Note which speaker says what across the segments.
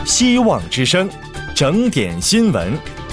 Speaker 1: 希望之声，整点新闻。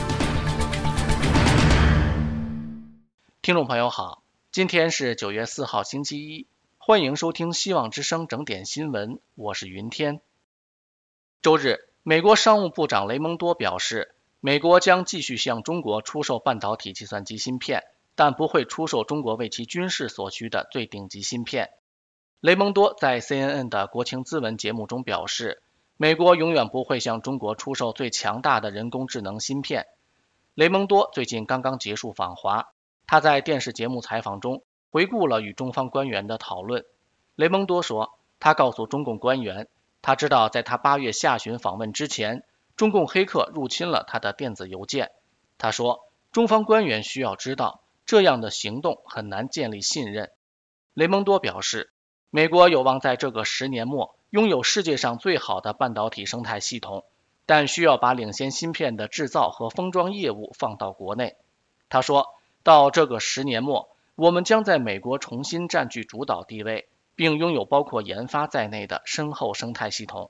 Speaker 2: 听众朋友好，今天是9月4号星期一，欢迎收听希望之声整点新闻，我是云天。周日，美国商务部长雷蒙多表示，美国将继续向中国出售半导体计算机芯片，但不会出售中国为其军事所需的最顶级芯片。雷蒙多在 CNN 的国情咨文节目中表示，美国永远不会向中国出售最强大的人工智能芯片。雷蒙多最近刚刚结束访华，他在电视节目采访中回顾了与中方官员的讨论。雷蒙多说，他告诉中共官员，他知道在他8月下旬访问之前，中共黑客入侵了他的电子邮件。他说，中方官员需要知道，这样的行动很难建立信任。雷蒙多表示，美国有望在这个10年末拥有世界上最好的半导体生态系统，但需要把领先芯片的制造和封装业务放到国内。他说，到这个10年末，我们将在美国重新占据主导地位，并拥有包括研发在内的深厚生态系统。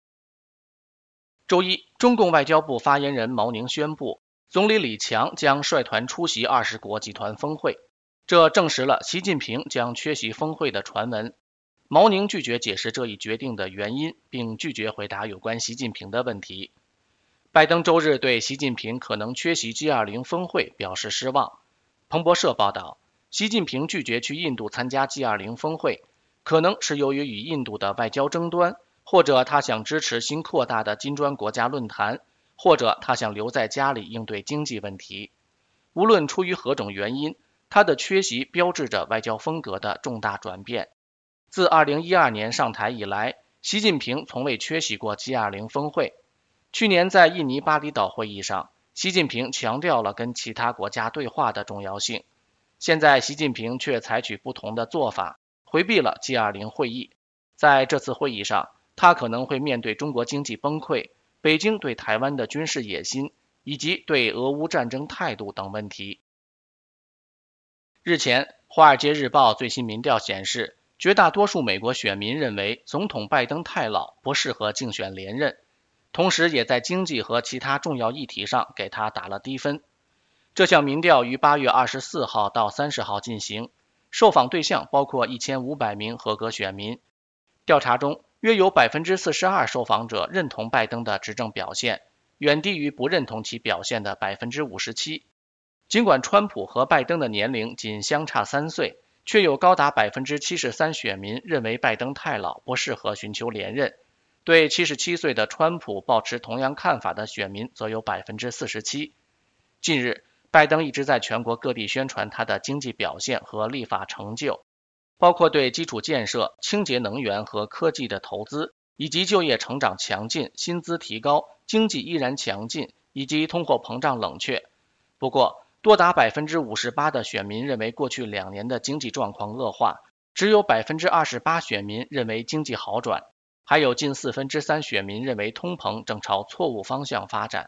Speaker 2: 周一，中共外交部发言人毛宁宣布，总理李强将率团出席20国集团峰会，这证实了习近平将缺席峰会的传闻。毛宁拒绝解释这一决定的原因，并拒绝回答有关习近平的问题。拜登周日对习近平可能缺席 G20 峰会表示失望。彭博社报道，习近平拒绝去印度参加 G20 峰会，可能是由于与印度的外交争端，或者他想支持新扩大的金砖国家论坛，或者他想留在家里应对经济问题。无论出于何种原因，他的缺席标志着外交风格的重大转变。自2012年上台以来，习近平从未缺席过 G20 峰会。去年在印尼巴厘岛会议上，习近平强调了跟其他国家对话的重要性。现在习近平却采取不同的做法，回避了 G20 会议。在这次会议上，他可能会面对中国经济崩溃、北京对台湾的军事野心，以及对俄乌战争态度等问题。日前，《华尔街日报》最新民调显示，绝大多数美国选民认为总统拜登太老，不适合竞选连任，同时也在经济和其他重要议题上给他打了低分。这项民调于8月24号到30号进行，受访对象包括1500名合格选民。调查中，约有 42% 受访者认同拜登的执政表现，远低于不认同其表现的 57%。尽管川普和拜登的年龄仅相差3岁，却有高达 73% 选民认为拜登太老，不适合寻求连任。对77岁的川普抱持同样看法的选民则有 47%。近日，拜登一直在全国各地宣传他的经济表现和立法成就，包括对基础建设、清洁能源和科技的投资，以及就业成长强劲、薪资提高、经济依然强劲，以及通货膨胀冷却。不过，多达 58% 的选民认为过去2年的经济状况恶化，只有 28% 选民认为经济好转，还有近3/4选民认为通膨正朝错误方向发展。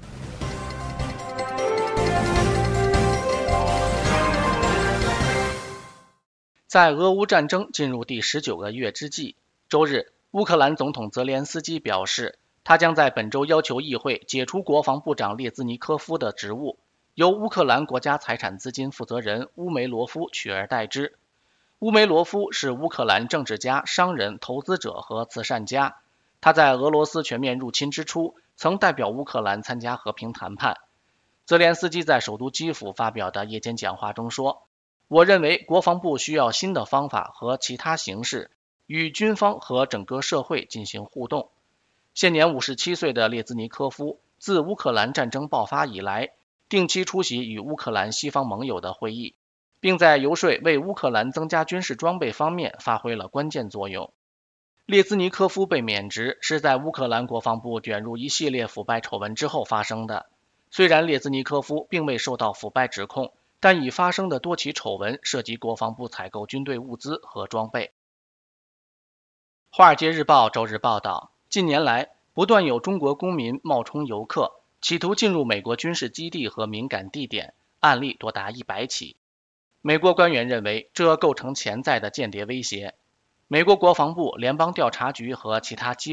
Speaker 2: 在俄乌战争进入第19个月之际，周日，乌克兰总统泽连斯基表示，他将在本周要求议会解除国防部长列兹尼科夫的职务，由乌克兰国家财产资金负责人乌梅罗夫取而代之。乌梅罗夫是乌克兰政治家、商人、投资者和慈善家。他在俄罗斯全面入侵之初，曾代表乌克兰参加和平谈判。泽连斯基在首都基辅发表的夜间讲话中说，我认为国防部需要新的方法和其他形式，与军方和整个社会进行互动。现年57岁的列兹尼科夫，自乌克兰战争爆发以来，定期出席与乌克兰西方盟友的会议，并在游说为乌克兰增加军事装备方面发挥了关键作用。列兹尼科夫被免职是在乌克兰国防部卷入一系列腐败丑闻之后发生的。虽然列兹尼科夫并未受到腐败指控，但已发生的多起丑闻涉及国防部采购军队物资和装备。华尔街日报周日报道，近年来不断有中国公民冒充游客，企图进入美国军事基地和敏感地点，案例多达100起。美国官员认为这构成潜在的间谍威胁。美国国防部、联邦调查局和其他机构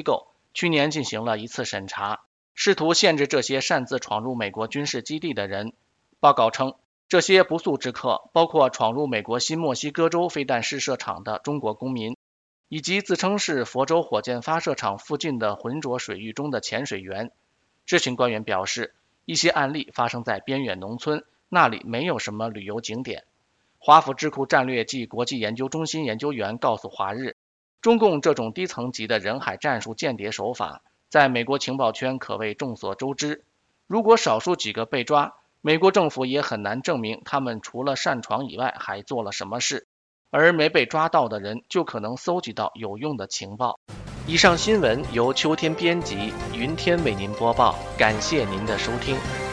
Speaker 2: 去年进行了一次审查，试图限制这些擅自闯入美国军事基地的人。报告称，这些不速之客包括闯入美国新墨西哥州飞弹试射场的中国公民，以及自称是佛州火箭发射场附近的浑浊水域中的潜水员。知情官员表示，一些案例发生在边远农村，那里没有什么旅游景点。华府智库战略暨国际研究中心研究员告诉华日，中共这种低层级的人海战术间谍手法，在美国情报圈可谓众所周知。如果少数几个被抓，美国政府也很难证明他们除了擅闯以外还做了什么事，而没被抓到的人就可能搜集到有用的情报。以上新闻由秋天编辑，云天为您播报，感谢您的收听。